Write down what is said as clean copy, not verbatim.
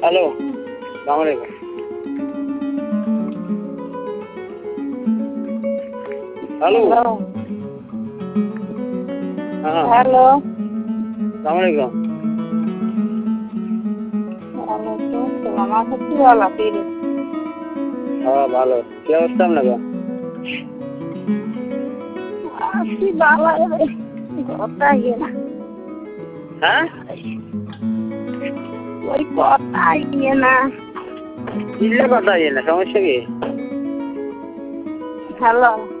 Hello, আসসালামু আলাইকুম। Hello, হ্যাঁ, হ্যালো, আসসালামু আলাইকুম। ওয়ালাইকুম আসসালাম। আচ্ছা কি বলো ফিরে? হ্যাঁ, ভালো। কি অবস্থা আপনাকে? কি বাবা রে, কথা ইয়ে না, হ্যাঁ, ওই কথা ইয়ে না। কিনলে কথা ইয়ে না, সমস্যা কি? হ্যালো।